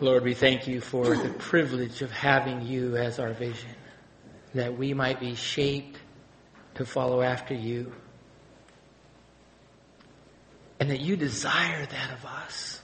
Lord, we thank you for the privilege of having you as our vision, that we might be shaped to follow after you, and that you desire that of us.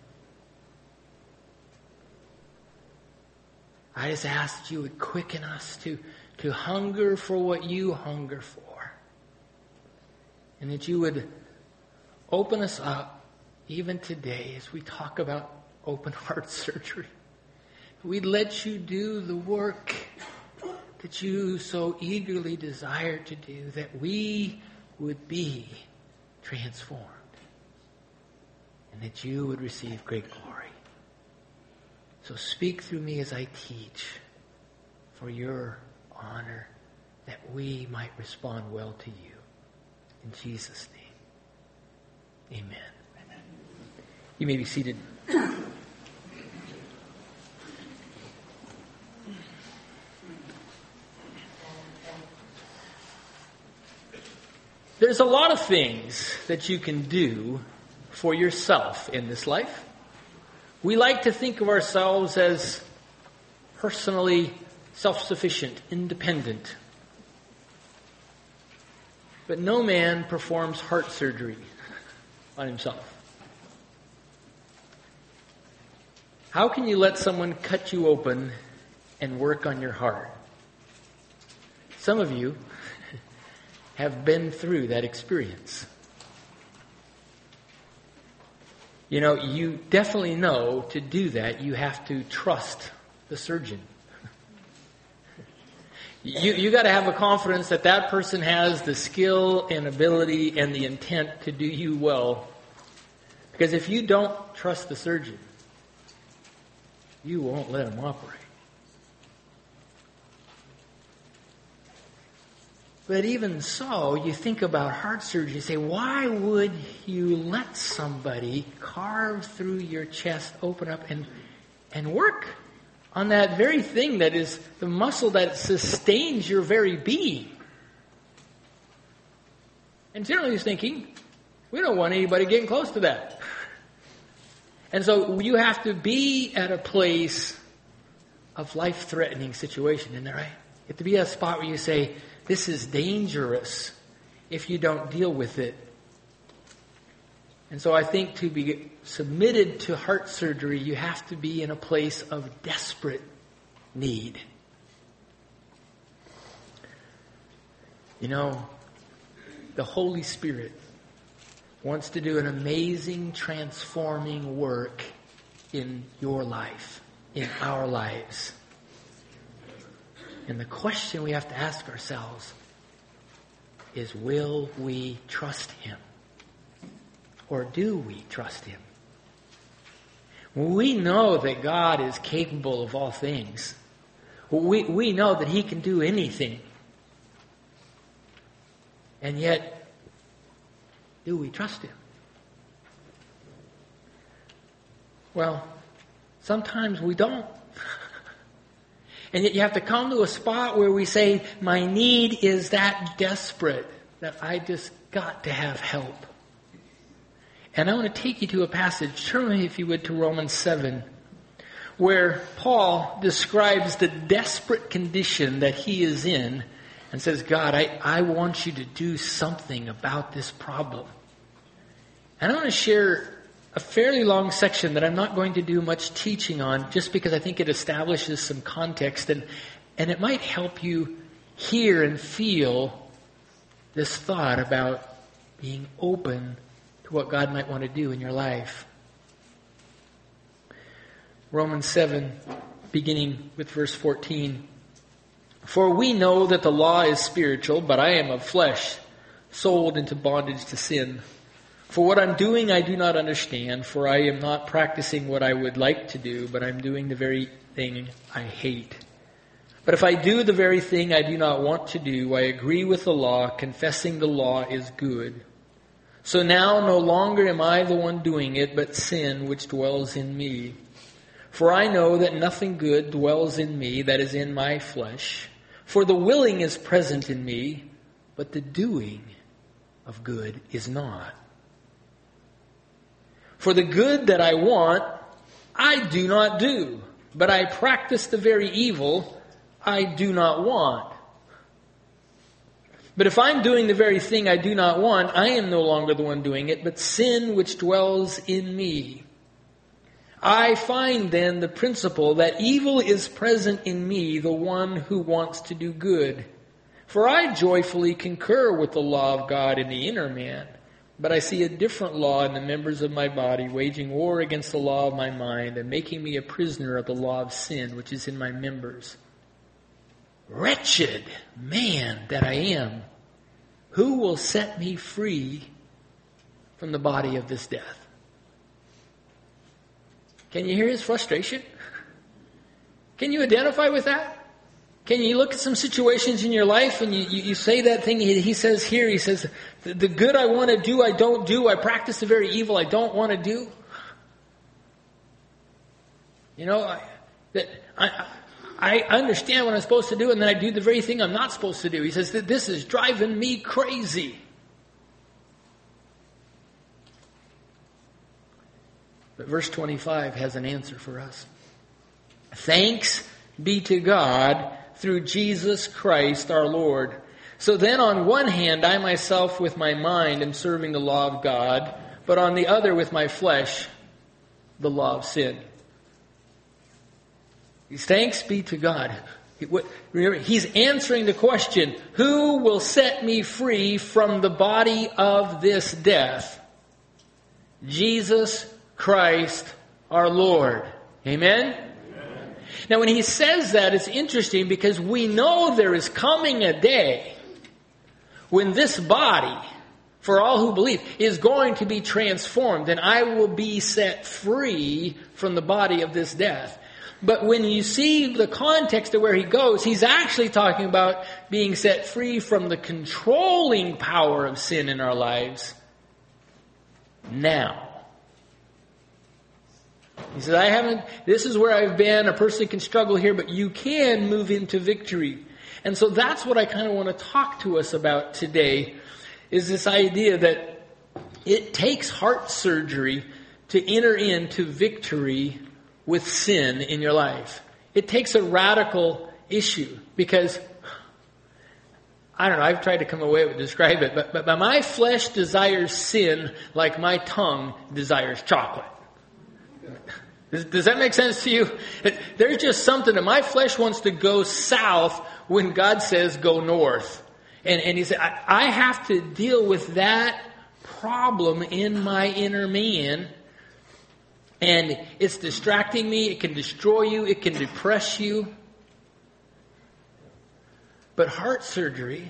I just ask that you would quicken us to hunger for what you hunger for, and that you would open us up even today as we talk about open heart surgery. We'd let you do the work that you so eagerly desire to do, that we would be transformed, and that you would receive great glory. So speak through me as I teach for your honor, that we might respond well to you. In Jesus' name, amen. You may be seated. There's a lot of things that you can do for yourself in this life. We like to think of ourselves as personally self-sufficient, independent. But no man performs heart surgery on himself. How can you let someone cut you open and work on your heart? Some of you have been through that experience. You know, you definitely know to do that, you have to trust the surgeon. You got to have a confidence that that person has the skill and ability and the intent to do you well. Because if you don't trust the surgeon, you won't let him operate. But even so, you think about heart surgery, you say, why would you let somebody carve through your chest, open up, and work on that very thing that is the muscle that sustains your very being? And generally he's thinking, we don't want anybody getting close to that. And so you have to be at a place of life-threatening situation, isn't that right? You have to be at a spot where you say, this is dangerous if you don't deal with it. And so I think to be submitted to heart surgery, you have to be in a place of desperate need. You know, the Holy Spirit wants to do an amazing transforming work in your life, in our lives. And the question we have to ask ourselves is, will we trust Him? Or do we trust Him? We know that God is capable of all things. We know that He can do anything. And yet, do we trust Him? Well, sometimes we don't. And yet you have to come to a spot where we say, my need is that desperate that I just got to have help. And I want to take you to a passage, turn me if you would to Romans 7, where Paul describes the desperate condition that he is in and says, God, I want you to do something about this problem. And I want to share a fairly long section that I'm not going to do much teaching on, just because I think it establishes some context and it might help you hear and feel this thought about being open to what God might want to do in your life. Romans 7, beginning with verse 14. For we know that the law is spiritual, but I am of flesh, sold into bondage to sin. For what I'm doing I do not understand, for I am not practicing what I would like to do, but I'm doing the very thing I hate. But if I do the very thing I do not want to do, I agree with the law, confessing the law is good. So now no longer am I the one doing it, but sin which dwells in me. For I know that nothing good dwells in me, that is in my flesh. For the willing is present in me, but the doing of good is not. For the good that I want, I do not do, but I practice the very evil I do not want. But if I'm doing the very thing I do not want, I am no longer the one doing it, but sin which dwells in me. I find then the principle that evil is present in me, the one who wants to do good. For I joyfully concur with the law of God in the inner man, but I see a different law in the members of my body, waging war against the law of my mind and making me a prisoner of the law of sin, which is in my members. Wretched man that I am, who will set me free from the body of this death? Can you hear his frustration? Can you identify with that? Can you look at some situations in your life and you say that thing he says here? He says, the good I want to do, I don't do. I practice the very evil I don't want to do. You know, I understand what I'm supposed to do, and then I do the very thing I'm not supposed to do. He says that this is driving me crazy. But verse 25 has an answer for us. Thanks be to God through Jesus Christ our Lord. So then on one hand, I myself with my mind am serving the law of God, but on the other with my flesh, the law of sin. Thanks be to God. Remember, he's answering the question, who will set me free from the body of this death? Jesus Christ our Lord. Amen? Amen? Now when he says that, it's interesting because we know there is coming a day when this body, for all who believe, is going to be transformed, and I will be set free from the body of this death. But when you see the context of where he goes, he's actually talking about being set free from the controlling power of sin in our lives now. He says, this is where I've been. A person can struggle here, but you can move into victory. And so that's what I kind of want to talk to us about today, is this idea that it takes heart surgery to enter into victory with sin in your life. It takes a radical issue because, I don't know, I've tried to come away with describe it, but my flesh desires sin like my tongue desires chocolate. Does that make sense to you? There's just something that my flesh wants to go south when God says go north. And he said, I have to deal with that problem in my inner man. And it's distracting me. It can destroy you. It can depress you. But heart surgery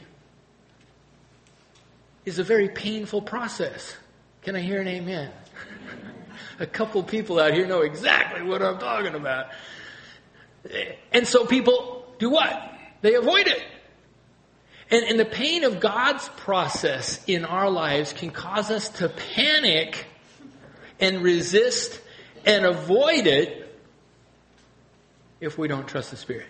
is a very painful process. Can I hear an amen? A couple people out here know exactly what I'm talking about. And so people do what? They avoid it. And the pain of God's process in our lives can cause us to panic and resist and avoid it if we don't trust the Spirit.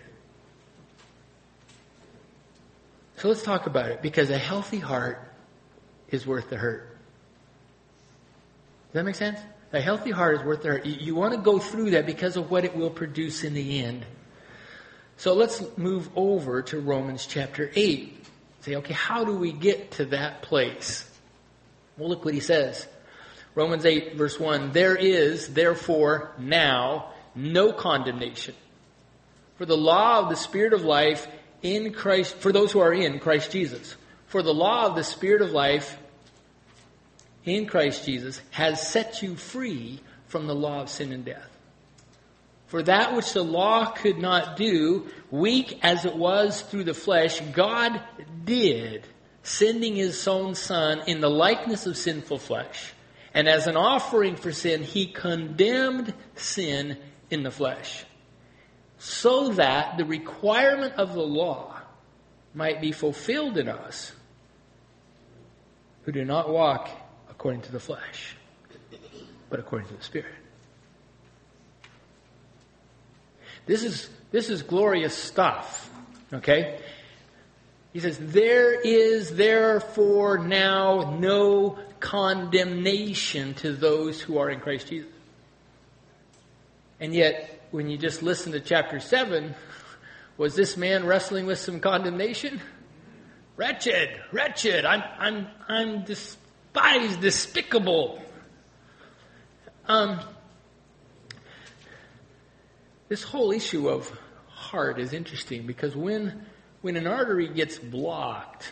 So let's talk about it, because a healthy heart is worth the hurt. Does that make sense? A healthy heart is worth the hurt. You want to go through that because of what it will produce in the end. So let's move over to Romans chapter 8. Say, okay, how do we get to that place? Well, look what he says. Romans 8, verse 1, there is, therefore, now, no condemnation. For the law of the Spirit of life in Christ, for those who are in Christ Jesus. For the law of the Spirit of life in Christ Jesus has set you free from the law of sin and death. For that which the law could not do, weak as it was through the flesh, God did, sending his own Son in the likeness of sinful flesh. And as an offering for sin, he condemned sin in the flesh, so that the requirement of the law might be fulfilled in us who do not walk according to the flesh, but according to the Spirit. This is glorious stuff, okay? He says, there is therefore now no condemnation to those who are in Christ Jesus. And yet, when you just listen to chapter 7, was this man wrestling with some condemnation? Wretched, wretched, I'm despised, despicable. This whole issue of heart is interesting because when an artery gets blocked,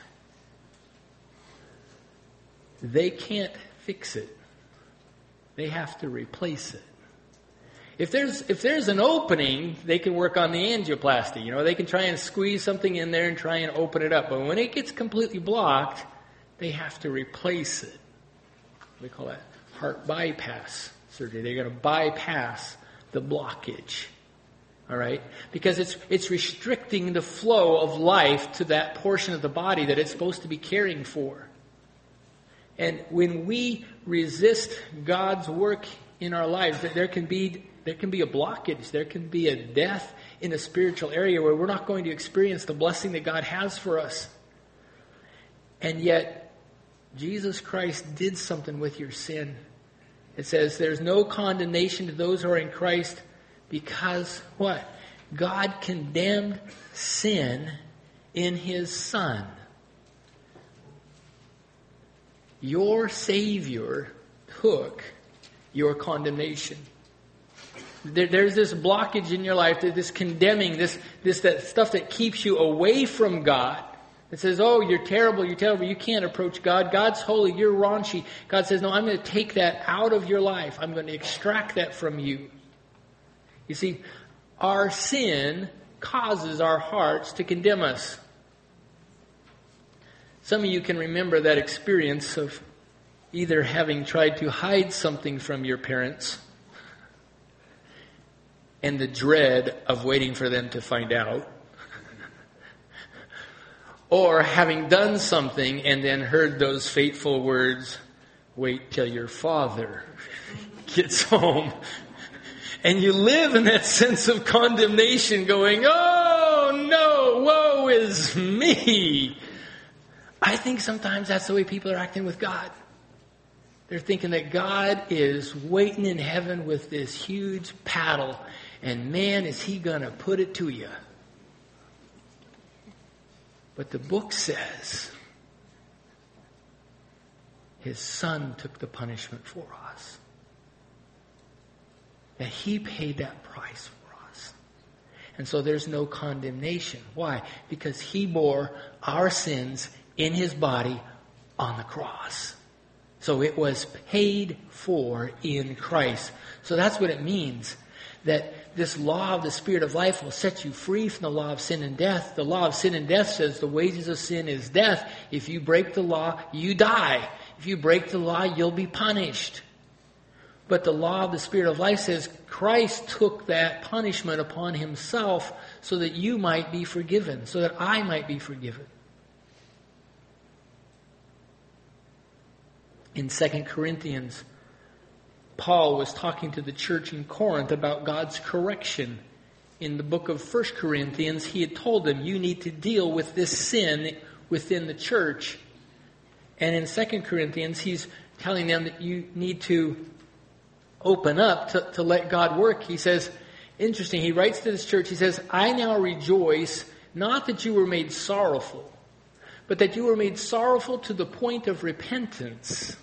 they can't fix it. They have to replace it. If there's an opening, they can work on the angioplasty. They can try and squeeze something in there and try and open it up. But when it gets completely blocked, they have to replace it. We call that heart bypass surgery. They're going to bypass the blockage. All right? Because it's restricting the flow of life to that portion of the body that it's supposed to be caring for. And when we resist God's work in our lives, there can be a blockage. There can be a death in a spiritual area where we're not going to experience the blessing that God has for us. And yet, Jesus Christ did something with your sin. It says there's no condemnation to those who are in Christ because what? God condemned sin in His Son. Your Savior took your condemnation. There's this blockage in your life, this condemning, that stuff that keeps you away from God. It says, oh, you're terrible, you can't approach God. God's holy, you're raunchy. God says, no, I'm going to take that out of your life. I'm going to extract that from you. You see, our sin causes our hearts to condemn us. Some of you can remember that experience of either having tried to hide something from your parents and the dread of waiting for them to find out, or having done something and then heard those fateful words, wait till your father gets home. And you live in that sense of condemnation going, oh no, woe is me. I think sometimes that's the way people are acting with God. They're thinking that God is waiting in heaven with this huge paddle, and man, is He going to put it to you. But the book says His Son took the punishment for us. That He paid that price for us. And so there's no condemnation. Why? Because He bore our sins in His body on the cross. So it was paid for in Christ. So that's what it means. That this law of the Spirit of life will set you free from the law of sin and death. The law of sin and death says the wages of sin is death. If you break the law, you die. If you break the law, you'll be punished. But the law of the Spirit of life says Christ took that punishment upon Himself so that you might be forgiven, so that I might be forgiven. In 2 Corinthians, Paul was talking to the church in Corinth about God's correction. In the book of 1 Corinthians, he had told them, you need to deal with this sin within the church. And in 2 Corinthians, he's telling them that you need to open up to let God work. He says, interesting, he writes to this church, he says, I now rejoice, not that you were made sorrowful, but that you were made sorrowful to the point of repentance.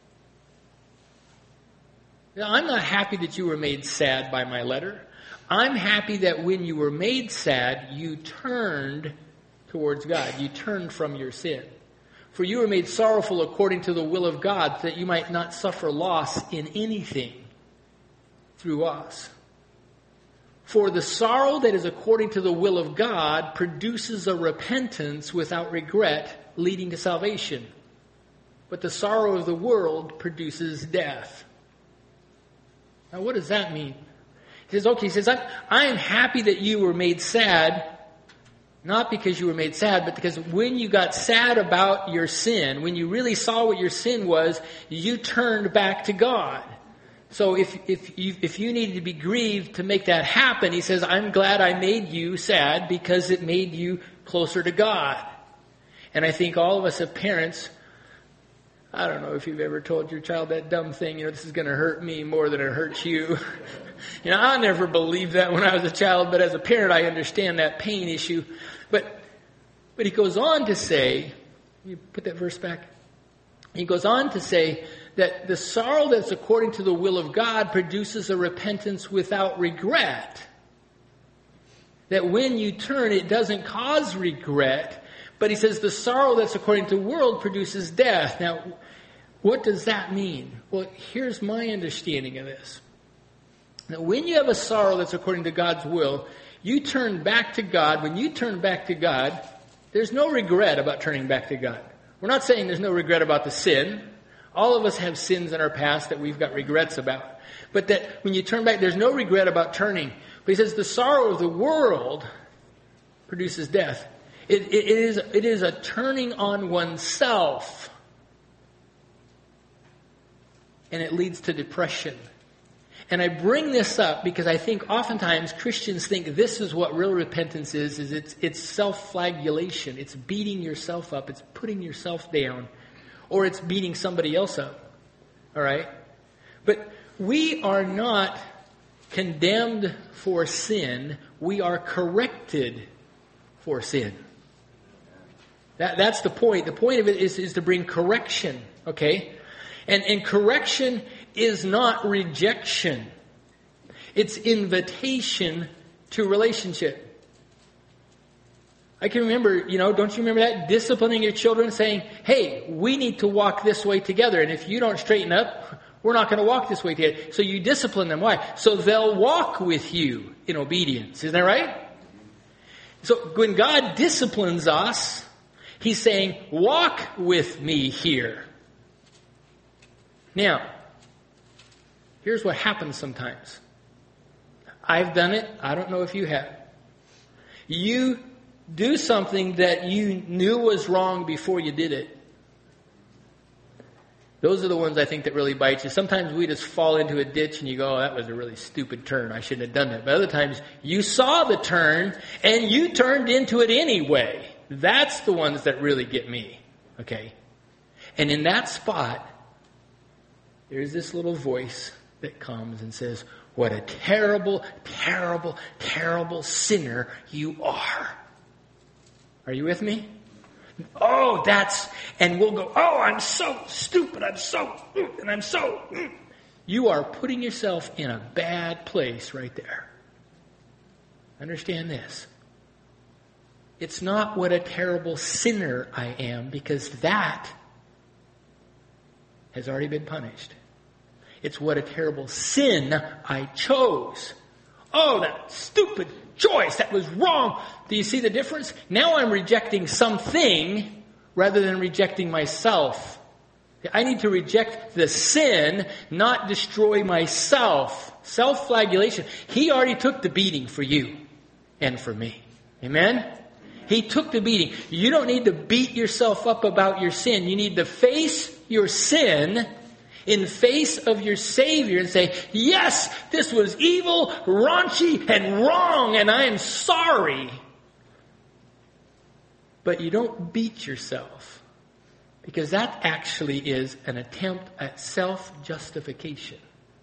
Now, I'm not happy that you were made sad by my letter. I'm happy that when you were made sad, you turned towards God. You turned from your sin. For you were made sorrowful according to the will of God, that you might not suffer loss in anything through us. For the sorrow that is according to the will of God produces a repentance without regret, leading to salvation. But the sorrow of the world produces death. Now, what does that mean? He says, I am happy that you were made sad, not because you were made sad, but because when you got sad about your sin, when you really saw what your sin was, you turned back to God. So if you needed to be grieved to make that happen, he says, I'm glad I made you sad because it made you closer to God. And I think all of us as parents, I don't know if you've ever told your child that dumb thing, this is going to hurt me more than it hurts you. I never believed that when I was a child, but as a parent, I understand that pain issue. But he goes on to say, you put that verse back? He goes on to say that the sorrow that's according to the will of God produces a repentance without regret. That when you turn, it doesn't cause regret. But he says the sorrow that's according to the world produces death. Now, what does that mean? Well, here's my understanding of this. Now, when you have a sorrow that's according to God's will, you turn back to God. When you turn back to God, there's no regret about turning back to God. We're not saying there's no regret about the sin. All of us have sins in our past that we've got regrets about. But that when you turn back, there's no regret about turning. But he says the sorrow of the world produces death. It is a turning on oneself. And it leads to depression. And I bring this up because I think oftentimes Christians think this is what real repentance is it's self-flagellation. It's beating yourself up. It's putting yourself down. Or it's beating somebody else up. All right? But we are not condemned for sin. We are corrected for sin. That's the point. The point of it is to bring correction. Okay? And correction is not rejection. It's invitation to relationship. I can remember, don't you remember that? Disciplining your children, saying, hey, we need to walk this way together. And if you don't straighten up, we're not going to walk this way together. So you discipline them. Why? So they'll walk with you in obedience. Isn't that right? So when God disciplines us, He's saying, walk with me here. Now, here's what happens sometimes. I've done it. I don't know if you have. You do something that you knew was wrong before you did it. Those are the ones I think that really bite you. Sometimes we just fall into a ditch and you go, oh, that was a really stupid turn. I shouldn't have done that. But other times you saw the turn and you turned into it anyway. That's the ones that really get me. Okay? And in that spot, there's this little voice that comes and says, what a terrible, terrible, terrible sinner you are. Are you with me? Oh, and we'll go, oh, I'm so stupid, You are putting yourself in a bad place right there. Understand this. It's not what a terrible sinner I am, because that has already been punished. It's what a terrible sin I chose. Oh, that stupid choice. That was wrong. Do you see the difference? Now I'm rejecting something rather than rejecting myself. I need to reject the sin, not destroy myself. Self-flagellation. He already took the beating for you and for me. Amen? He took the beating. You don't need to beat yourself up about your sin. You need to face your sin in face of your Savior and say, yes, this was evil, raunchy, and wrong, and I am sorry. But you don't beat yourself, because that actually is an attempt at self-justification.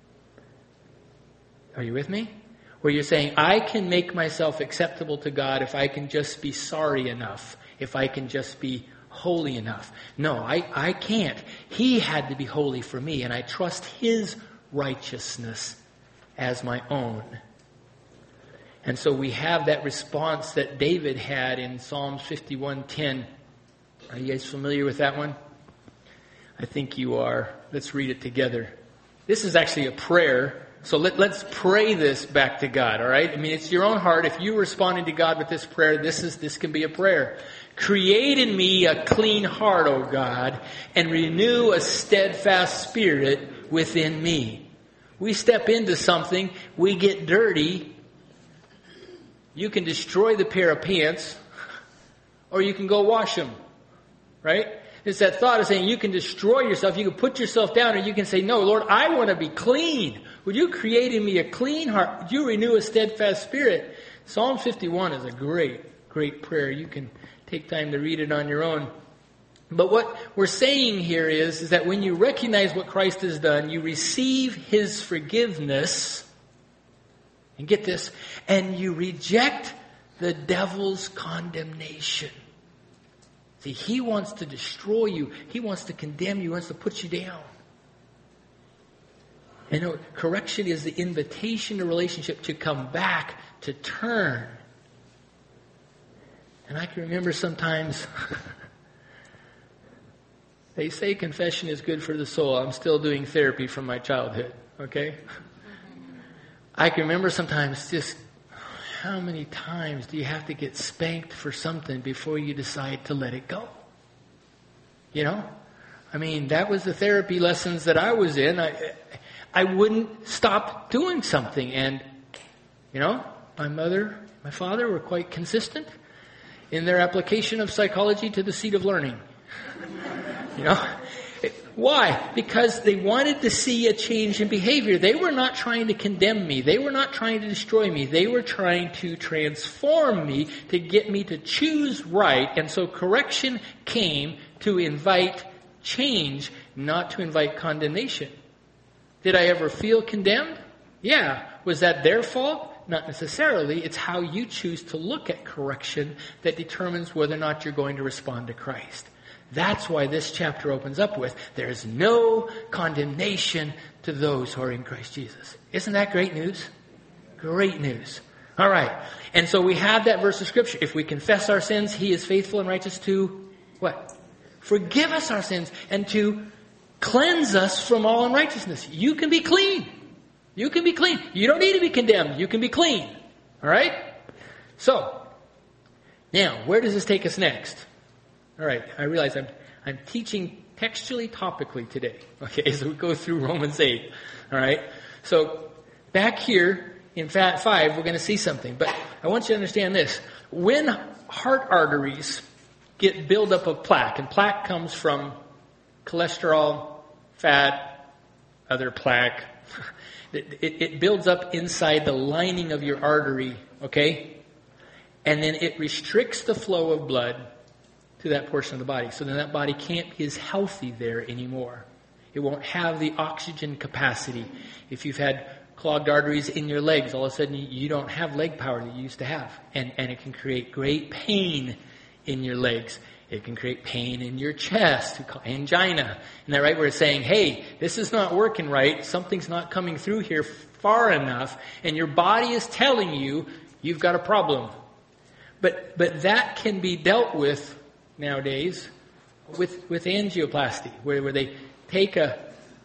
Are you with me? Where you're saying, I can make myself acceptable to God if I can just be sorry enough, if I can just be holy enough. No, I can't. He had to be holy for me, and I trust His righteousness as my own. And so we have that response that David had in Psalms 51:10. Are you guys familiar with that one? I think you are. Let's read it together. This is actually a prayer. So let's pray this back to God, all right? I mean, it's your own heart. If you're responding to God with this prayer, this can be a prayer. Create in me a clean heart, O God, and renew a steadfast spirit within me. We step into something, we get dirty. You can destroy the pair of pants, or you can go wash them, right? It's that thought of saying you can destroy yourself, you can put yourself down, or you can say, no, Lord, I want to be clean. Would you create in me a clean heart? Would you renew a steadfast spirit? Psalm 51 is a great, great prayer. You can take time to read it on your own. But what we're saying here is that when you recognize what Christ has done, you receive His forgiveness, and get this, and you reject the devil's condemnation. See, he wants to destroy you. He wants to condemn you. He wants to put you down. And correction is the invitation to relationship to come back, to turn. And I can remember sometimes, they say confession is good for the soul. I'm still doing therapy from my childhood, okay? I can remember sometimes just, how many times do you have to get spanked for something before you decide to let it go? You know? I mean, that was the therapy lessons that I was in. I wouldn't stop doing something. And, you know, my mother, my father were quite consistent in their application of psychology to the seat of learning. You know? Why? Because they wanted to see a change in behavior. They were not trying to condemn me. They were not trying to destroy me. They were trying to transform me to get me to choose right. And so correction came to invite change, not to invite condemnation. Did I ever feel condemned? Yeah. Was that their fault? Not necessarily. It's how you choose to look at correction that determines whether or not you're going to respond to Christ. That's why this chapter opens up with, there is no condemnation to those who are in Christ Jesus. Isn't that great news? Great news. All right. And so we have that verse of Scripture. If we confess our sins, He is faithful and righteous to what? Forgive us our sins and to cleanse us from all unrighteousness. You can be clean. You can be clean. You don't need to be condemned. You can be clean. All right? So, now, where does this take us next? All right, I realize I'm teaching textually, topically today. Okay, as we go through Romans 8. All right, so back here in 5, we're going to see something. But I want you to understand this. When heart arteries get buildup of plaque, and plaque comes from cholesterol, fat, other plaque. It builds up inside the lining of your artery, okay? And then it restricts the flow of blood to that portion of the body. So then that body can't be as healthy there anymore. It won't have the oxygen capacity. If you've had clogged arteries in your legs, all of a sudden you don't have leg power that you used to have. And it can create great pain in your legs. It can create pain in your chest, angina. Isn't that right? Where it's saying, hey, this is not working right. Something's not coming through here far enough. And your body is telling you, you've got a problem. But that can be dealt with nowadays with angioplasty, where they take a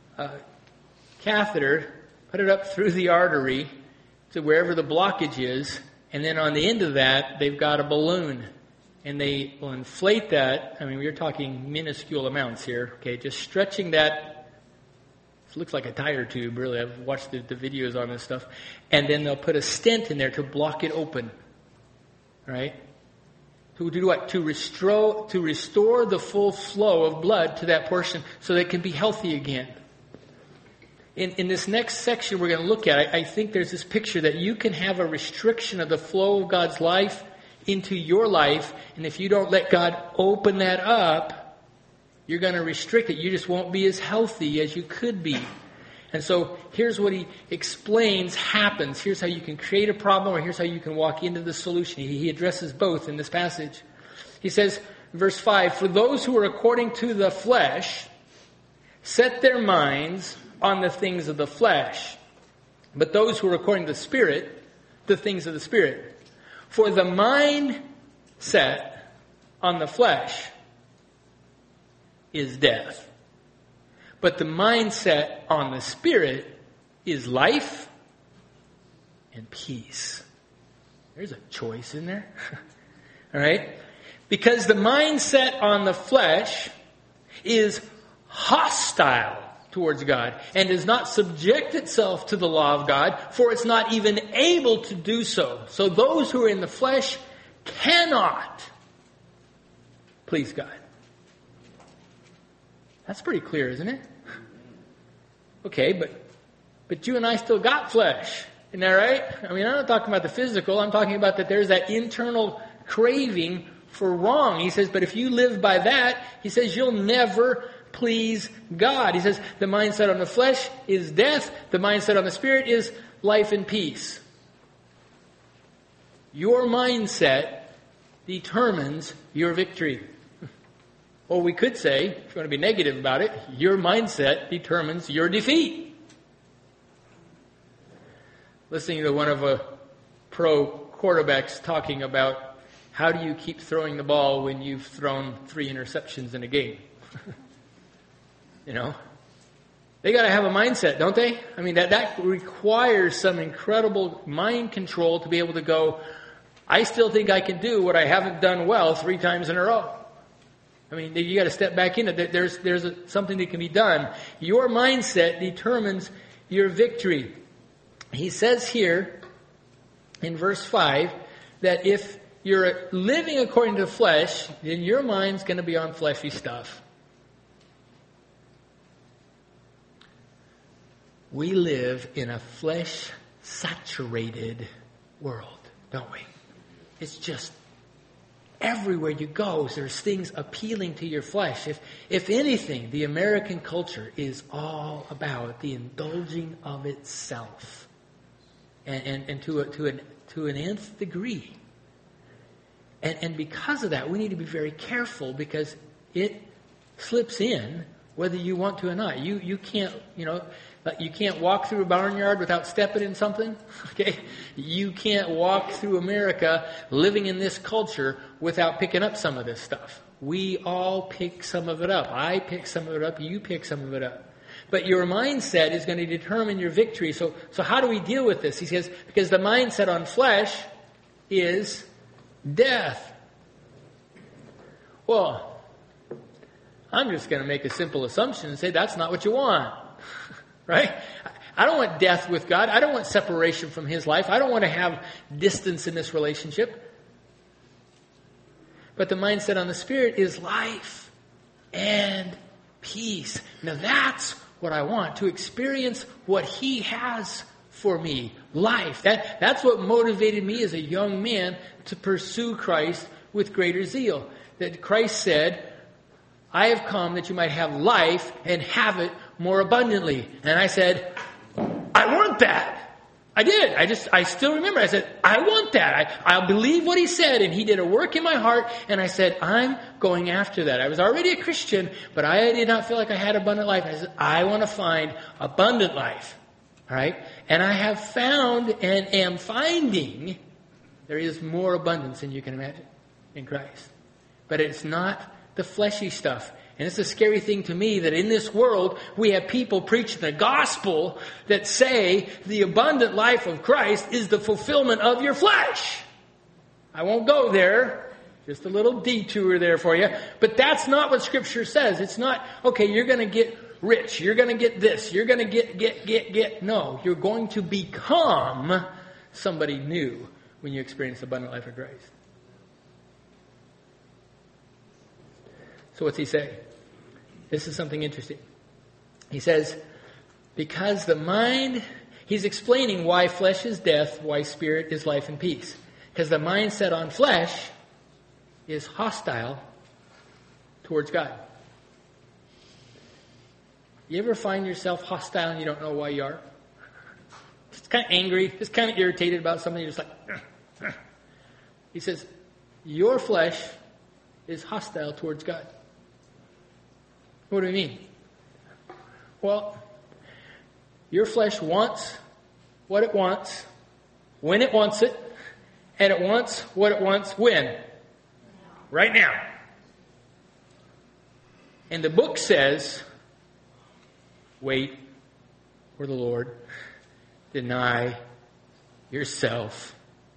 catheter, put it up through the artery to wherever the blockage is, and then on the end of that, they've got a balloon. And they will inflate that. I mean, we're talking minuscule amounts here, okay? Just stretching that. It looks like a tire tube, really. I've watched the videos on this stuff. And then they'll put a stent in there to block it open. All right? To do what? To restore the full flow of blood to that portion so that it can be healthy again. In this next section we're going to look at, I think there's this picture that you can have a restriction of the flow of God's life into your life, and if you don't let God open that up, you're going to restrict it. You just won't be as healthy as you could be. And so here's what he explains happens. Here's how you can create a problem, or here's how you can walk into the solution. He addresses both in this passage. He says, verse 5, for those who are according to the flesh set their minds on the things of the flesh, but those who are according to the Spirit, the things of the Spirit. For the mind set on the flesh is death. But the mindset on the Spirit is life and peace. There's a choice in there. All right? Because the mindset on the flesh is hostile towards God and does not subject itself to the law of God, for it's not even able to do so. So those who are in the flesh cannot please God. That's pretty clear, isn't it? Okay, but you and I still got flesh. Isn't that right? I mean, I'm not talking about the physical. I'm talking about that there's that internal craving for wrong. He says, but if you live by that, he says, you'll never please God. He says, the mindset on the flesh is death. The mindset on the Spirit is life and peace. Your mindset determines your victory. Or we could say, if you want to be negative about it, your mindset determines your defeat. Listening to one of a pro quarterbacks talking about how do you keep throwing the ball when you've thrown 3 interceptions in a game? You know? They got to have a mindset, don't they? I mean, that requires some incredible mind control to be able to go, I still think I can do what I haven't done well 3 times in a row. I mean, you got to step back in it. There's something that can be done. Your mindset determines your victory. He says here in verse 5 that if you're living according to the flesh, then your mind's going to be on fleshy stuff. We live in a flesh-saturated world, don't we? It's just everywhere you go, there's things appealing to your flesh. If anything, the American culture is all about the indulging of itself, and to an nth degree. And because of that, we need to be very careful because it slips in whether you want to or not. You can't, you can't walk through a barnyard without stepping in something. Okay? You can't walk through America living in this culture without picking up some of this stuff. We all pick some of it up. I pick some of it up. You pick some of it up. But your mindset is going to determine your victory. So how do we deal with this? He says, because the mindset on flesh is death. Well, I'm just going to make a simple assumption and say that's not what you want. Right? I don't want death with God. I don't want separation from His life. I don't want to have distance in this relationship. But the mindset on the Spirit is life and peace. Now that's what I want, to experience what He has for me. Life. That's what motivated me as a young man to pursue Christ with greater zeal. That Christ said, I have come that you might have life and have it more abundantly. And I said, I want that. I did. I still remember. I said, I want that. I believe what He said. And He did a work in my heart. And I said, I'm going after that. I was already a Christian, but I did not feel like I had abundant life. I said, I want to find abundant life. All right? And I have found and am finding there is more abundance than you can imagine in Christ. But it's not the fleshy stuff. And it's a scary thing to me that in this world we have people preaching the gospel that say the abundant life of Christ is the fulfillment of your flesh. I won't go there. Just a little detour there for you. But that's not what Scripture says. It's not, okay, you're going to get rich. You're going to get this. You're going to get. No, you're going to become somebody new when you experience the abundant life of Christ. So what's he say? This is something interesting. He says, because the mind, he's explaining why flesh is death, why spirit is life and peace. Because the mindset on flesh is hostile towards God. You ever find yourself hostile and you don't know why you are? Just kind of angry, just kind of irritated about something. You're just like, He says, your flesh is hostile towards God. What do we mean? Well, your flesh wants what it wants, when it wants it, and it wants what it wants when? Right now. And the book says, wait for the Lord, deny yourself.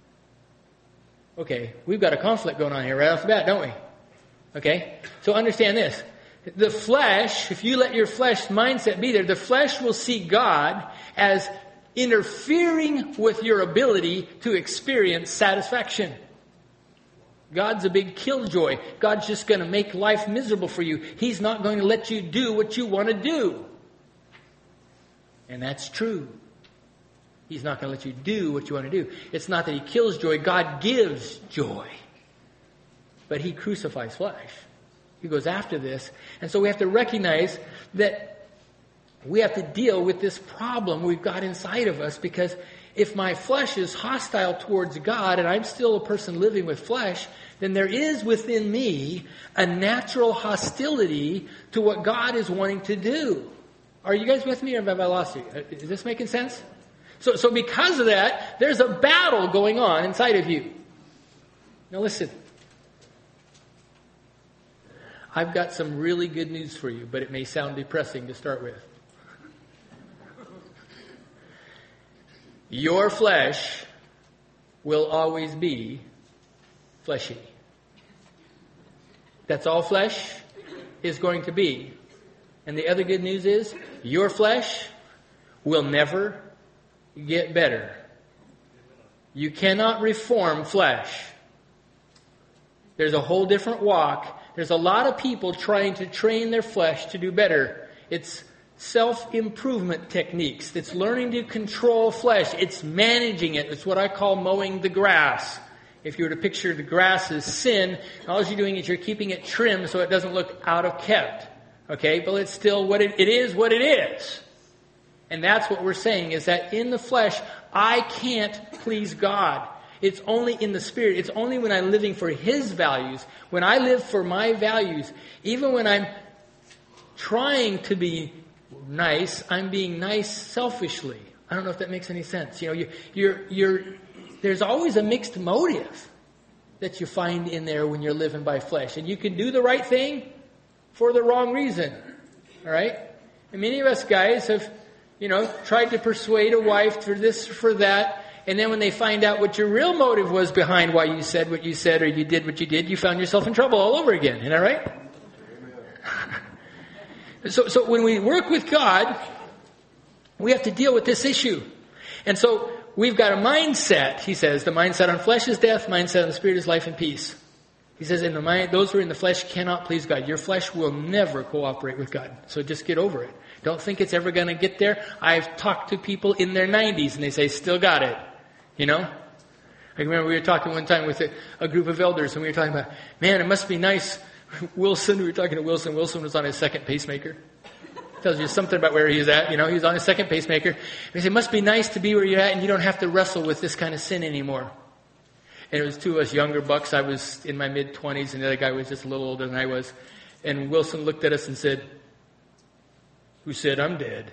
Okay, we've got a conflict going on here right off the bat, don't we? Okay, so understand this. The flesh, if you let your flesh mindset be there, the flesh will see God as interfering with your ability to experience satisfaction. God's a big killjoy. God's just going to make life miserable for you. He's not going to let you do what you want to do. And that's true. He's not going to let you do what you want to do. It's not that He kills joy. God gives joy. but he crucifies flesh. He goes after this. And so we have to recognize that we have to deal with this problem we've got inside of us, because if my flesh is hostile towards God and I'm still a person living with flesh, then there is within me a natural hostility to what God is wanting to do. Are you guys with me, or have I lost you? Is this making sense? So because of that, there's a battle going on inside of you. Now listen. I've got some really good news for you, but it may sound depressing to start with. Your flesh will always be fleshy. That's all flesh is going to be. And the other good news is, your flesh will never get better. You cannot reform flesh. There's a whole different walk. There's a lot of people trying to train their flesh to do better. It's self-improvement techniques. It's learning to control flesh. It's managing it. It's what I call mowing the grass. If you were to picture the grass as sin, all you're doing is you're keeping it trimmed so it doesn't look out of kept. Okay? But it's still what it is what it is. And that's what we're saying, is that in the flesh, I can't please God. It's only in the Spirit. It's only when I'm living for His values. When I live for my values, even when I'm trying to be nice, I'm being nice selfishly. I don't know if that makes any sense. You know, there's always a mixed motive that you find in there when you're living by flesh. And you can do the right thing for the wrong reason. All right? And many of us guys have, tried to persuade a wife for this, for that. And then when they find out what your real motive was behind why you said what you said or you did what you did, you found yourself in trouble all over again. Isn't that right? So when we work with God, we have to deal with this issue. And so we've got a mindset, he says. The mindset on flesh is death. Mindset on the Spirit is life and peace. He says, in the mind, those who are in the flesh cannot please God. Your flesh will never cooperate with God. So just get over it. Don't think it's ever going to get there. I've talked to people in their 90s and they say, still got it. I remember we were talking one time with a group of elders and we were talking about, man, it must be nice. Wilson, we were talking to Wilson. Wilson was on his second pacemaker. Tells you something about where he's at. He was on his second pacemaker. And he said, it must be nice to be where you're at and you don't have to wrestle with this kind of sin anymore. And it was two of us younger bucks. I was in my mid-20s and the other guy was just a little older than I was. And Wilson looked at us and said, who said I'm dead?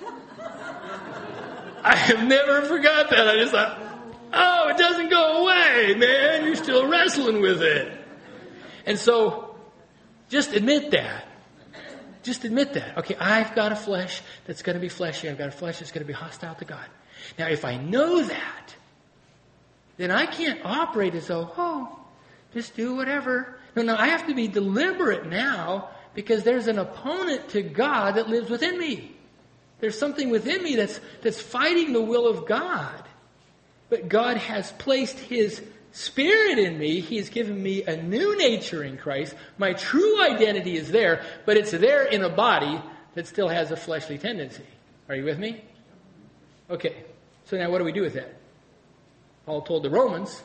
I have never forgot that. I just thought, oh, it doesn't go away, man. You're still wrestling with it. And so, just admit that. Just admit that. Okay, I've got a flesh that's going to be fleshy. I've got a flesh that's going to be hostile to God. Now, if I know that, then I can't operate as though, just do whatever. No, I have to be deliberate now because there's an opponent to God that lives within me. There's something within me that's fighting the will of God. But God has placed His Spirit in me. He has given me a new nature in Christ. My true identity is there, but it's there in a body that still has a fleshly tendency. Are you with me? Okay. So now what do we do with that? Paul told the Romans,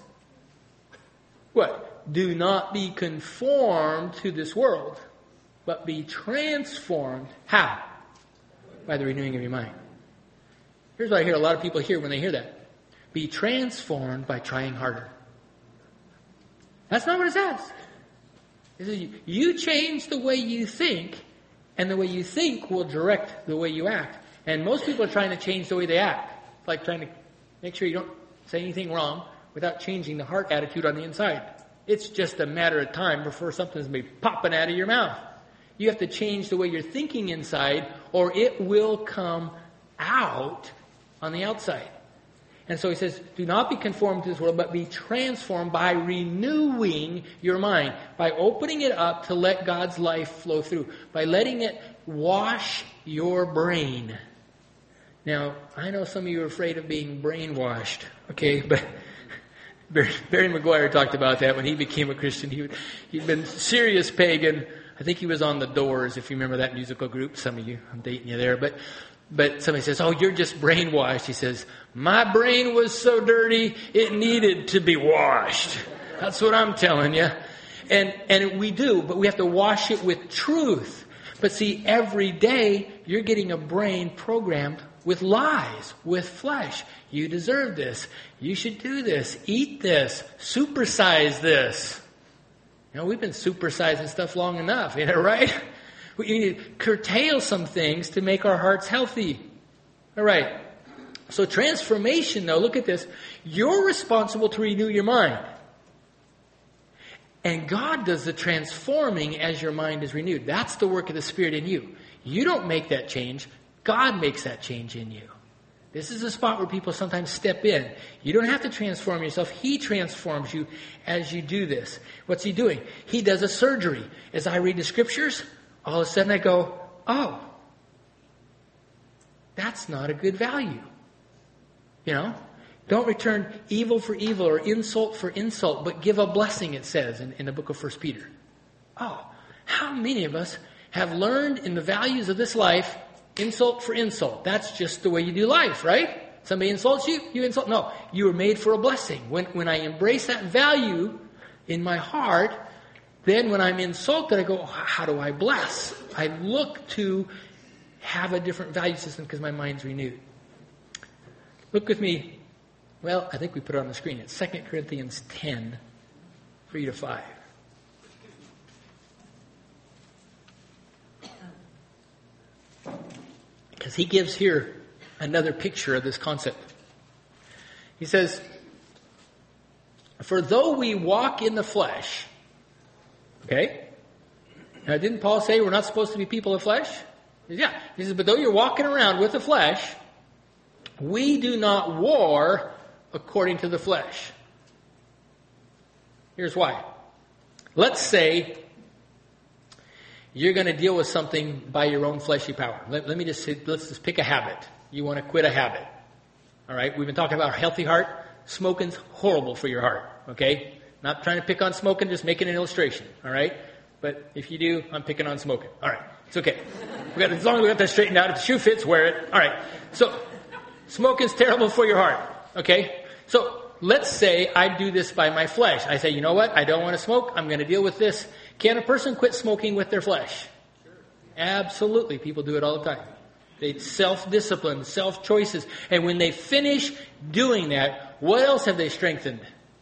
what? Do not be conformed to this world, but be transformed. How? By the renewing of your mind. Here's what I hear a lot of people hear when they hear that. Be transformed by trying harder. That's not what it says. It says you change the way you think, and the way you think will direct the way you act. And most people are trying to change the way they act. It's like trying to make sure you don't say anything wrong without changing the heart attitude on the inside. It's just a matter of time before something's going to be popping out of your mouth. You have to change the way you're thinking inside, or it will come out on the outside. And so he says, do not be conformed to this world, but be transformed by renewing your mind, by opening it up to let God's life flow through, by letting it wash your brain. Now, I know some of you are afraid of being brainwashed, okay, but Barry Maguire talked about that when he became a Christian. He'd been serious pagan. I think he was on The Doors, if you remember that musical group. Some of you, I'm dating you there, but somebody says, oh, you're just brainwashed. He says, my brain was so dirty, it needed to be washed. That's what I'm telling you. And we do, but we have to wash it with truth. But see, every day you're getting a brain programmed with lies, with flesh. You deserve this. You should do this. Eat this. Supersize this. We've been supersizing stuff long enough, right? We need to curtail some things to make our hearts healthy. All right. So transformation, though, look at this. You're responsible to renew your mind. And God does the transforming as your mind is renewed. That's the work of the Spirit in you. You don't make that change. God makes that change in you. This is a spot where people sometimes step in. You don't have to transform yourself. He transforms you as you do this. What's He doing? He does a surgery. As I read the Scriptures, all of a sudden I go, oh, that's not a good value. Don't return evil for evil or insult for insult, but give a blessing, it says in the book of 1 Peter. Oh, how many of us have learned in the values of this life, insult for insult? That's just the way you do life, right? Somebody insults you, you insult. No, you were made for a blessing. When I embrace that value in my heart, then when I'm insulted, I go, how do I bless? I look to have a different value system because my mind's renewed. Look with me. Well, I think we put it on the screen. It's 2 Corinthians 10, 3-5. Because he gives here another picture of this concept. He says, for though we walk in the flesh, okay? Now, didn't Paul say we're not supposed to be people of flesh? Yeah. He says, but though you're walking around with the flesh, we do not war according to the flesh. Here's why. Let's say you're going to deal with something by your own fleshy power. Let's just pick a habit. You want to quit a habit. All right? We've been talking about a healthy heart. Smoking's horrible for your heart. Okay? Not trying to pick on smoking, just making an illustration. All right? But if you do, I'm picking on smoking. All right. It's okay. As long as we got that straightened out, if the shoe fits, wear it. All right. So, smoking's terrible for your heart. Okay? So, let's say I do this by my flesh. I say, you know what? I don't want to smoke. I'm going to deal with this. Can a person quit smoking with their flesh? Absolutely. People do it all the time. They self-discipline, self-choices. And when they finish doing that, what else have they strengthened?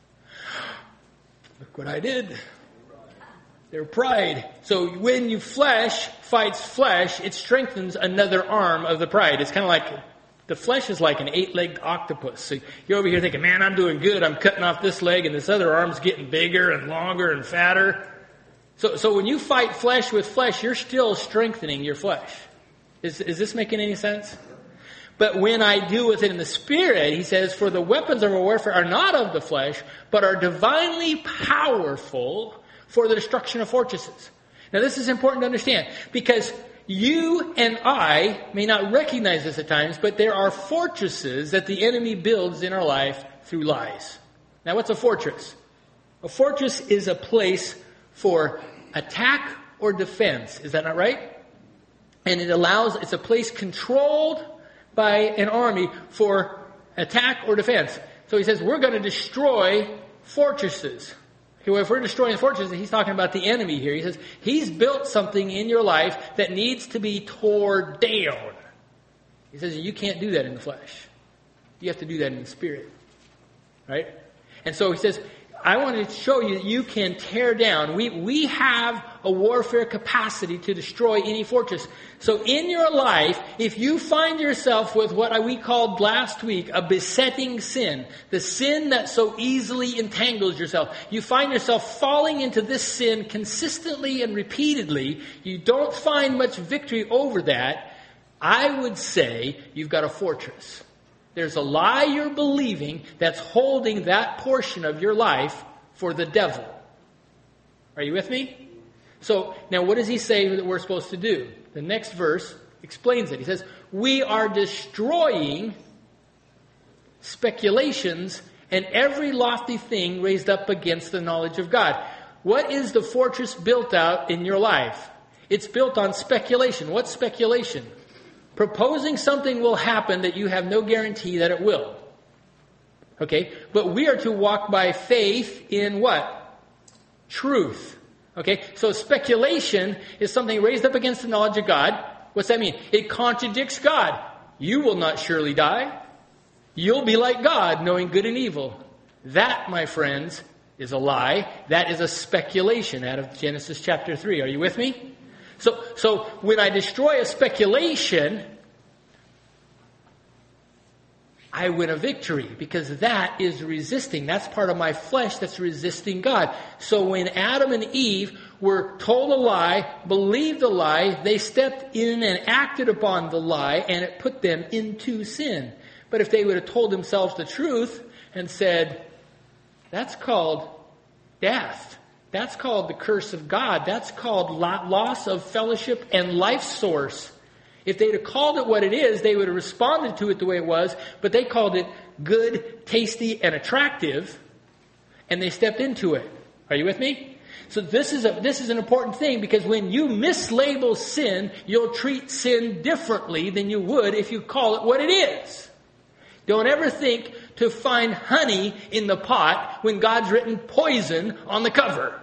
Look what I did. Their pride. So when you flesh fights flesh, it strengthens another arm of the pride. It's kind of like, the flesh is like an 8-legged octopus. So you're over here thinking, man, I'm doing good. I'm cutting off this leg and this other arm's getting bigger and longer and fatter. So when you fight flesh with flesh, you're still strengthening your flesh. Is this making any sense? But when I deal with it in the Spirit, he says, for the weapons of our warfare are not of the flesh, but are divinely powerful for the destruction of fortresses. Now this is important to understand, because you and I may not recognize this at times, but there are fortresses that the enemy builds in our life through lies. Now what's a fortress? A fortress is a place for attack or defense. Is that not right? And it's a place controlled by an army for attack or defense. So he says, we're going to destroy fortresses. Okay, well, if we're destroying fortresses, he's talking about the enemy here. He says, he's built something in your life that needs to be torn down. He says, you can't do that in the flesh. You have to do that in the Spirit. Right? And so he says, I want to show you that you can tear down. We have a warfare capacity to destroy any fortress. So in your life, if you find yourself with what we called last week a besetting sin, the sin that so easily entangles yourself, you find yourself falling into this sin consistently and repeatedly, you don't find much victory over that, I would say you've got a fortress. There's a lie you're believing that's holding that portion of your life for the devil. Are you with me? So, now what does he say that we're supposed to do? The next verse explains it. He says, we are destroying speculations and every lofty thing raised up against the knowledge of God. What is the fortress built out in your life? It's built on speculation. What's speculation? Proposing something will happen that you have no guarantee that it will. Okay? But we are to walk by faith in what? truth. Okay, so speculation is something raised up against the knowledge of God. What's that mean? It contradicts God. You will not surely die. You'll be like God, knowing good and evil. That, my friends, is a lie. That is a speculation out of Genesis chapter 3. Are you with me? So when I destroy a speculation, I win a victory, because that is resisting. That's part of my flesh that's resisting God. So when Adam and Eve were told a lie, believed the lie, they stepped in and acted upon the lie, and it put them into sin. But if they would have told themselves the truth and said, that's called death. That's called the curse of God. That's called loss of fellowship and life source. If they'd have called it what it is, they would have responded to it the way it was, but they called it good, tasty, and attractive, and they stepped into it. Are you with me? So this is an important thing, because when you mislabel sin, you'll treat sin differently than you would if you call it what it is. Don't ever think to find honey in the pot when God's written poison on the cover.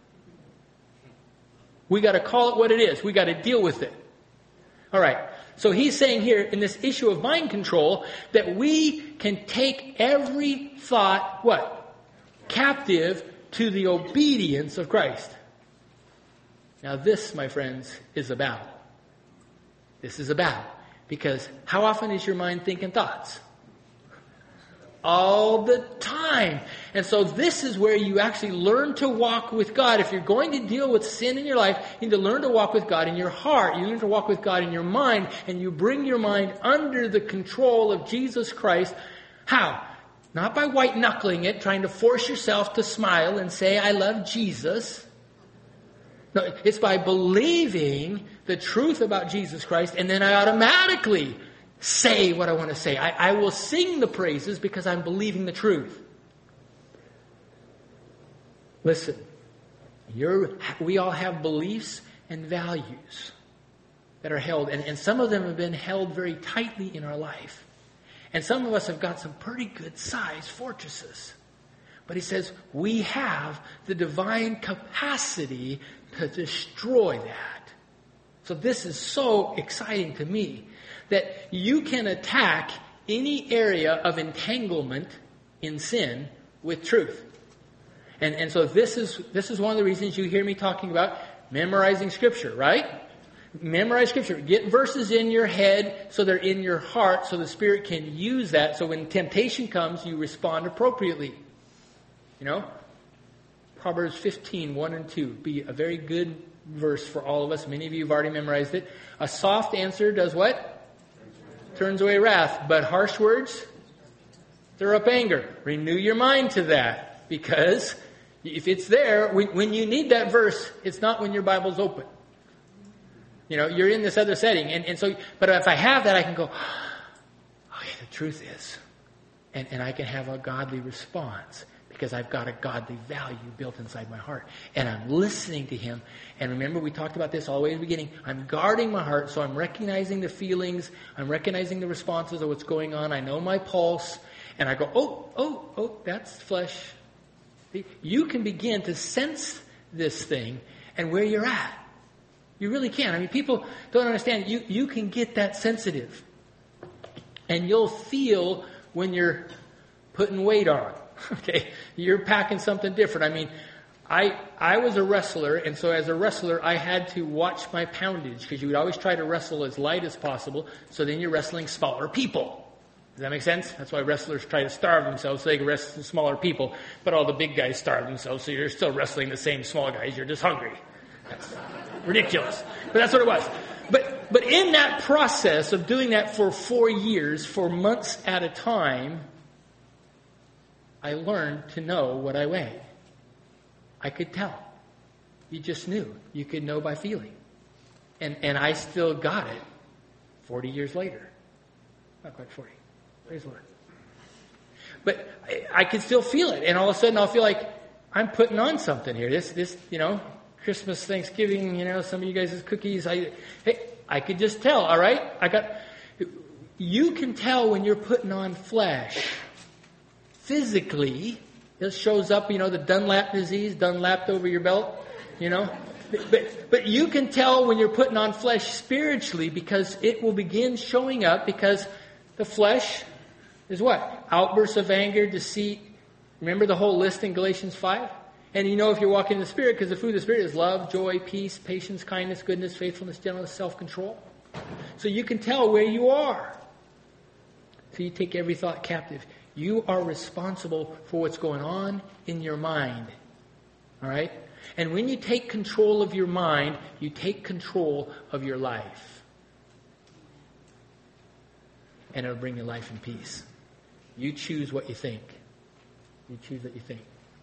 We got to call it what it is. We got to deal with it. All right. So he's saying here in this issue of mind control that we can take every thought, what? Captive to the obedience of Christ. Now this, my friends, is a battle. This is a battle. Because how often is your mind thinking thoughts? All the time. And so this is where you actually learn to walk with God. If you're going to deal with sin in your life, you need to learn to walk with God in your heart. You learn to walk with God in your mind. And you bring your mind under the control of Jesus Christ. How? Not by white knuckling it, trying to force yourself to smile and say, I love Jesus. No, it's by believing the truth about Jesus Christ, and then I automatically say what I want to say. I will sing the praises because I'm believing the truth. Listen, we all have beliefs and values that are held, and some of them have been held very tightly in our life. And some of us have got some pretty good sized fortresses. But he says we have the divine capacity to destroy that. So this is so exciting to me, that you can attack any area of entanglement in sin with truth. And so this is one of the reasons you hear me talking about memorizing Scripture, right? Memorize Scripture. Get verses in your head so they're in your heart, so the Spirit can use that, so when temptation comes, you respond appropriately. You know? Proverbs 15, 1 and 2. Be a very good verse for all of us. Many of you have already memorized it. A soft answer does what? Turns away wrath. But harsh words stir up anger. Renew your mind to that. Because if it's there, when you need that verse, it's not when your Bible's open. You know, you're in this other setting. And so, but if I have that, I can go, okay, the truth is. And I can have a godly response. Because I've got a godly value built inside my heart. And I'm listening to Him. And remember, we talked about this all the way at the beginning. I'm guarding my heart, so I'm recognizing the feelings. I'm recognizing the responses of what's going on. I know my pulse. And I go, oh, that's flesh. You can begin to sense this thing and where you're at. You really can. I mean, people don't understand. You can get that sensitive. And you'll feel when you're putting weight on. Okay, you're packing something different. I mean, I was a wrestler, and so as a wrestler, I had to watch my poundage, because you would always try to wrestle as light as possible, so then you're wrestling smaller people. Does that make sense? That's why wrestlers try to starve themselves so they can wrestle smaller people, but all the big guys starve themselves, so you're still wrestling the same small guys, you're just hungry. That's ridiculous. But that's what it was. But in that process of doing that for 4 years, for months at a time, I learned to know what I weighed. I could tell. You just knew. You could know by feeling. And I still got it 40 years later. Not quite 40. Praise the Lord. But I could still feel it. And all of a sudden I'll feel like I'm putting on something here. This, Christmas, Thanksgiving, some of you guys' cookies. I could just tell, all right? You can tell when you're putting on flesh. Physically, It shows up, the Dunlap disease, Dunlapped over your belt, But you can tell when you're putting on flesh spiritually because it will begin showing up because the flesh is what? Outbursts of anger, deceit. Remember the whole list in Galatians 5? And if you're walking in the Spirit because the fruit of the Spirit is love, joy, peace, patience, kindness, goodness, faithfulness, gentleness, self-control. So you can tell where you are. So you take every thought captive. You are responsible for what's going on in your mind. All right? And when you take control of your mind, you take control of your life. And it'll bring you life and peace. You choose what you think. You choose what you think.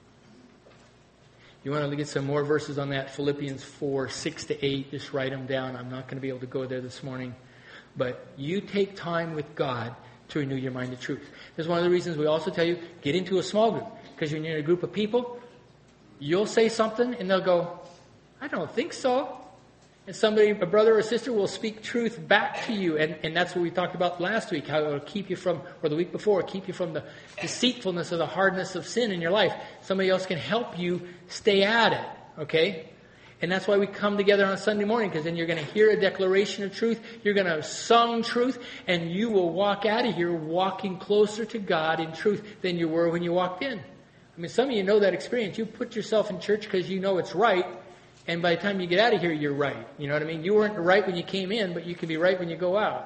You want to get some more verses on that? Philippians 4, 6-8. Just write them down. I'm not going to be able to go there this morning. But you take time with God to renew your mind to truth. That's one of the reasons we also tell you, get into a small group. Because when you're in a group of people, you'll say something and they'll go, I don't think so. And a brother or sister will speak truth back to you. And that's what we talked about last week, how it will keep you from, or the week before, keep you from the deceitfulness or the hardness of sin in your life. Somebody else can help you stay at it. Okay? And that's why we come together on a Sunday morning, because then you're going to hear a declaration of truth. You're going to have sung truth, and you will walk out of here walking closer to God in truth than you were when you walked in. I mean, some of you know that experience. You put yourself in church because you know it's right, and by the time you get out of here, you're right. You know what I mean? You weren't right when you came in, but you can be right when you go out.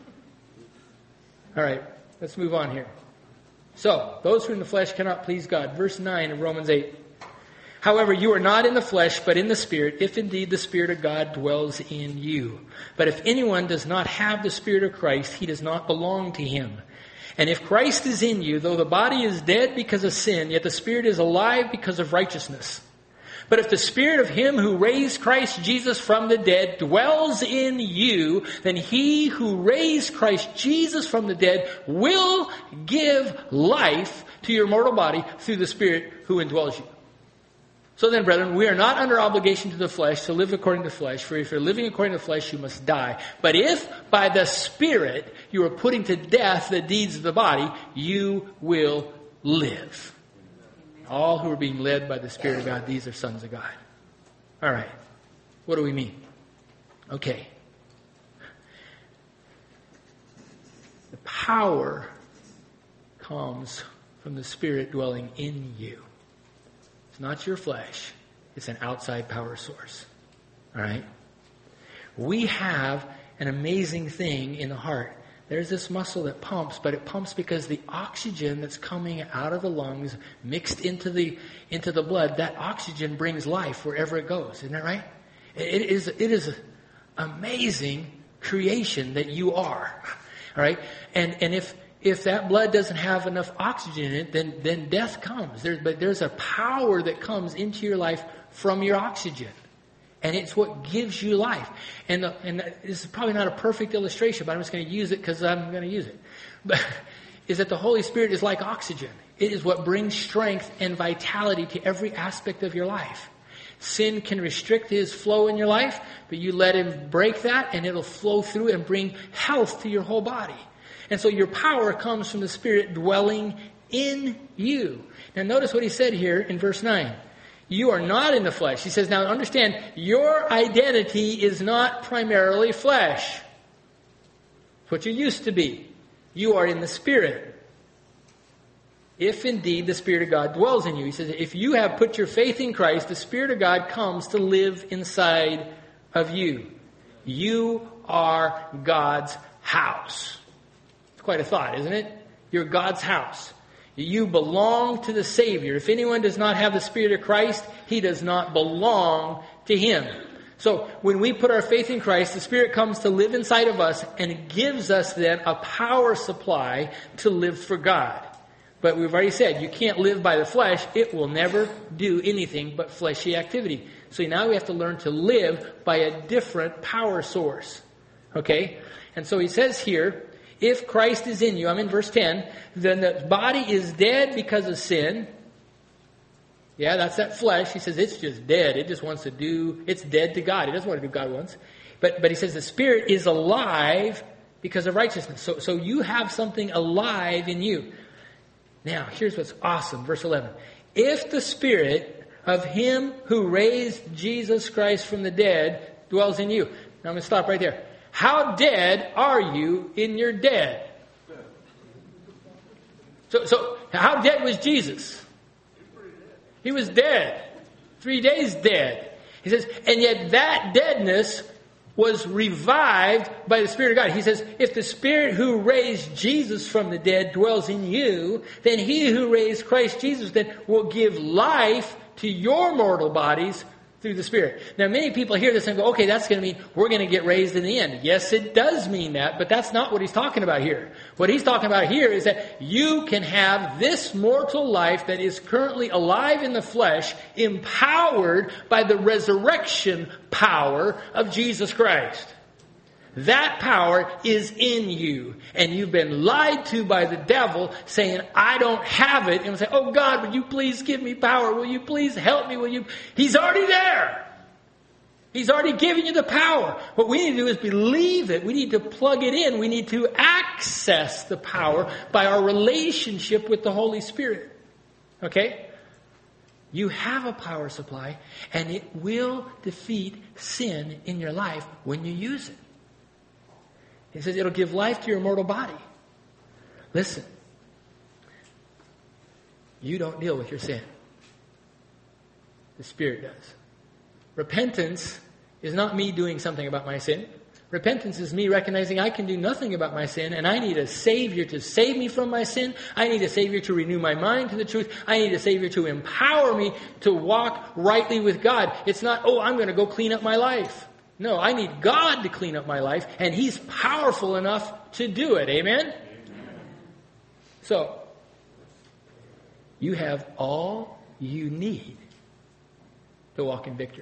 All right, let's move on here. So, those who are in the flesh cannot please God. Verse 9 of Romans 8. However, you are not in the flesh, but in the Spirit, if indeed the Spirit of God dwells in you. But if anyone does not have the Spirit of Christ, he does not belong to him. And if Christ is in you, though the body is dead because of sin, yet the Spirit is alive because of righteousness. But if the Spirit of him who raised Christ Jesus from the dead dwells in you, then he who raised Christ Jesus from the dead will give life to your mortal body through the Spirit who indwells you. So then, brethren, we are not under obligation to the flesh to live according to the flesh. For if you're living according to the flesh, you must die. But if by the Spirit you are putting to death the deeds of the body, you will live. All who are being led by the Spirit of God, these are sons of God. All right. What do we mean? Okay. The power comes from the Spirit dwelling in you. It's not your flesh. It's an outside power source. All right? We have an amazing thing in the heart. There's this muscle that pumps, but it pumps because the oxygen that's coming out of the lungs mixed into the blood, that oxygen brings life wherever it goes. Isn't that right? It is an amazing creation that you are. All right? And if that blood doesn't have enough oxygen in it, then death comes. But there's a power that comes into your life from your oxygen. And it's what gives you life. And this is probably not a perfect illustration, but I'm just going to use it because I'm going to use it. But is that the Holy Spirit is like oxygen. It is what brings strength and vitality to every aspect of your life. Sin can restrict his flow in your life, but you let him break that and it'll flow through and bring health to your whole body. And so your power comes from the Spirit dwelling in you. Now notice what he said here in verse 9. You are not in the flesh. He says, now understand, your identity is not primarily flesh. It's what you used to be. You are in the Spirit. If indeed the Spirit of God dwells in you. He says, if you have put your faith in Christ, the Spirit of God comes to live inside of you. You are God's house. It's quite a thought, isn't it? You're God's house. You belong to the Savior. If anyone does not have the Spirit of Christ, he does not belong to him. So when we put our faith in Christ, the Spirit comes to live inside of us and gives us then a power supply to live for God. But we've already said, you can't live by the flesh. It will never do anything but fleshy activity. So now we have to learn to live by a different power source. Okay? And so he says here, if Christ is in you, I'm in verse 10, then the body is dead because of sin. Yeah, that's that flesh. He says it's just dead. It just wants to do, it's dead to God. It doesn't want to do what God wants. But he says the Spirit is alive because of righteousness. So you have something alive in you. Now, here's what's awesome. Verse 11. If the Spirit of Him who raised Jesus Christ from the dead dwells in you. Now I'm going to stop right there. How dead are you in your dead? So how dead was Jesus? He was dead. 3 days dead. He says, and yet that deadness was revived by the Spirit of God. He says, if the Spirit who raised Jesus from the dead dwells in you, then He who raised Christ Jesus then will give life to your mortal bodies through the Spirit. Now, many people hear this and go, okay, that's going to mean we're going to get raised in the end. Yes, it does mean that, but that's not what he's talking about here. What he's talking about here is that you can have this mortal life that is currently alive in the flesh, empowered by the resurrection power of Jesus Christ. That power is in you. And you've been lied to by the devil saying, I don't have it. And we say, oh God, would you please give me power? Will you please help me? He's already there. He's already given you the power. What we need to do is believe it. We need to plug it in. We need to access the power by our relationship with the Holy Spirit. Okay? You have a power supply, and it will defeat sin in your life when you use it. He says it'll give life to your mortal body. Listen. You don't deal with your sin. The Spirit does. Repentance is not me doing something about my sin. Repentance is me recognizing I can do nothing about my sin, and I need a Savior to save me from my sin. I need a Savior to renew my mind to the truth. I need a Savior to empower me to walk rightly with God. It's not, oh, I'm going to go clean up my life. No, I need God to clean up my life, and He's powerful enough to do it. Amen? Amen. So, you have all you need to walk in victory.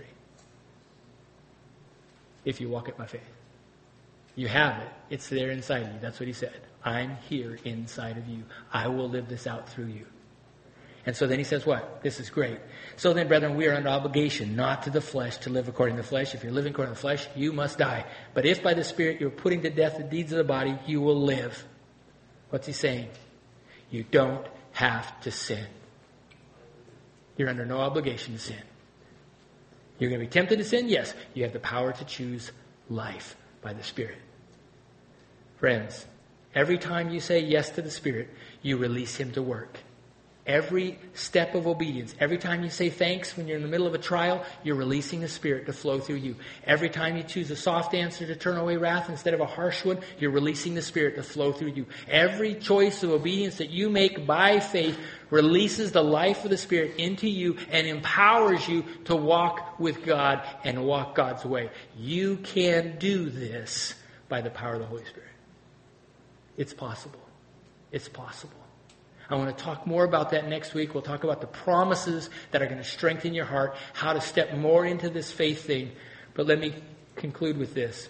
If you walk it by faith. You have it. It's there inside of you. That's what He said. I'm here inside of you. I will live this out through you. And so then He says what? This is great. So then, brethren, we are under obligation, not to the flesh, to live according to the flesh. If you're living according to the flesh, you must die. But if by the Spirit you're putting to death the deeds of the body, you will live. What's He saying? You don't have to sin. You're under no obligation to sin. You're going to be tempted to sin? Yes. You have the power to choose life by the Spirit. Friends, every time you say yes to the Spirit, you release Him to work. Every step of obedience, every time you say thanks when you're in the middle of a trial, you're releasing the Spirit to flow through you. Every time you choose a soft answer to turn away wrath instead of a harsh one, you're releasing the Spirit to flow through you. Every choice of obedience that you make by faith releases the life of the Spirit into you and empowers you to walk with God and walk God's way. You can do this by the power of the Holy Spirit. It's possible. It's possible. I want to talk more about that next week. We'll talk about the promises that are going to strengthen your heart, how to step more into this faith thing. But let me conclude with this.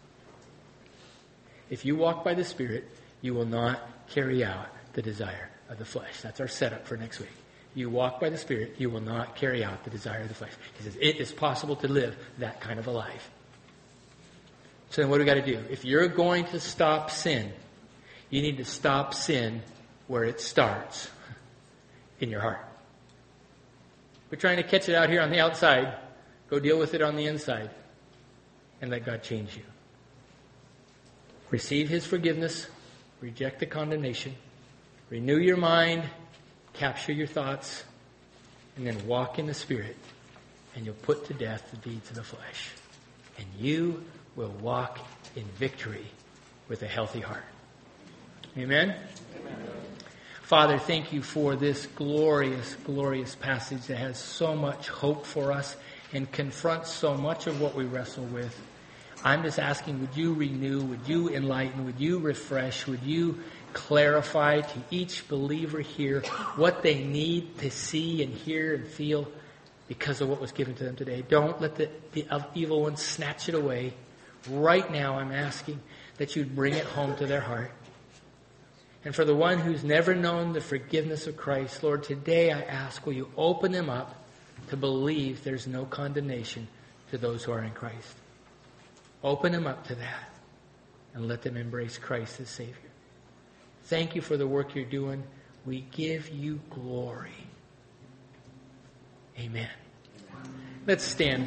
If you walk by the Spirit, you will not carry out the desire of the flesh. That's our setup for next week. You walk by the Spirit, you will not carry out the desire of the flesh. He says it is possible to live that kind of a life. So then what do we got to do? If you're going to stop sin, you need to stop sin where it starts, in your heart. We're trying to catch it out here on the outside. Go deal with it on the inside. And let God change you. Receive His forgiveness. Reject the condemnation. Renew your mind. Capture your thoughts. And then walk in the Spirit. And you'll put to death the deeds of the flesh. And you will walk in victory with a healthy heart. Amen? Amen. Father, thank You for this glorious, glorious passage that has so much hope for us and confronts so much of what we wrestle with. I'm just asking, would You renew, would You enlighten, would You refresh, would You clarify to each believer here what they need to see and hear and feel because of what was given to them today. Don't let the evil one snatch it away. Right now I'm asking that You'd bring it home to their heart. And for the one who's never known the forgiveness of Christ, Lord, today I ask, will You open them up to believe there's no condemnation to those who are in Christ. Open them up to that and let them embrace Christ as Savior. Thank You for the work You're doing. We give you glory. Amen. Let's stand.